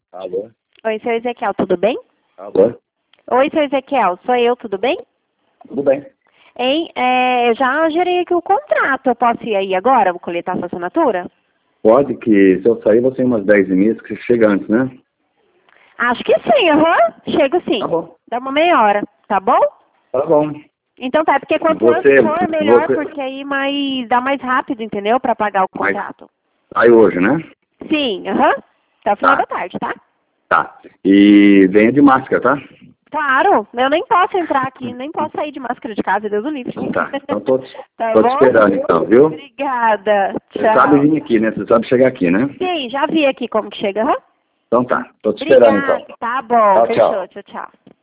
Alô? Oi, seu Ezequiel, tudo bem? Alô? Oi, seu Ezequiel, sou eu, tudo bem? Tudo bem. Hein, eu já gerei aqui o contrato, eu posso ir aí agora, vou coletar sua assinatura? Pode que se eu sair você umas 10h30, que você chega antes, né? Acho que sim, chego sim. Tá bom. Dá uma meia hora, tá bom? Tá bom. Então tá, porque quanto antes for, melhor, porque aí dá mais rápido, entendeu? Pra pagar o contrato. Sai hoje, né? Sim, até o final da tarde, tá? Tá. E venha de máscara, tá? Claro, eu nem posso entrar aqui, nem posso sair de máscara de casa, Deus o livre. Então tá. Então tô Tá te bom? esperando então, viu? Obrigada. Você Tchau. sabe vir aqui, né? Você sabe chegar aqui, né? Sim, já vi aqui como que chega, Então tá. Tô te esperando então. Obrigada. Tá bom, Tchau, fechou. tchau. Tchau, tchau.